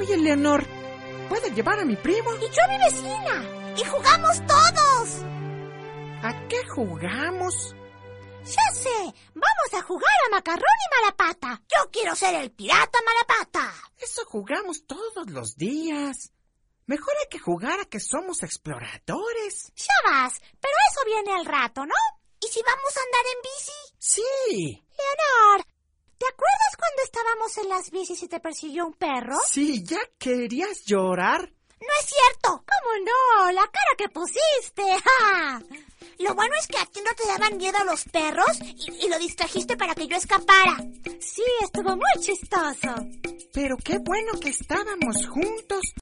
Oye, Leonor, ¿puedes llevar a mi primo? Y yo a mi vecina. Y jugamos todos. ¿A qué jugamos? Ya sé, vamos a jugar a Macarrón y Malapata. Yo quiero ser el pirata Malapata. Eso jugamos todos los días. Mejor hay que jugar a que somos exploradores. Ya vas, pero eso viene al rato, ¿no? ¿Y si vamos a andar en bici? Sí. Leonor, ¿te acuerdas cuando estábamos en las bicis y te persiguió un perro? Sí, ¿ya querías llorar? No es cierto. ¿Cómo no? La cara que pusiste. ¡Ja! Lo bueno es que a ti no te daban miedo los perros y lo distrajiste para que yo escapara. Sí, estuvo muy chistoso. Pero qué bueno que estábamos juntos.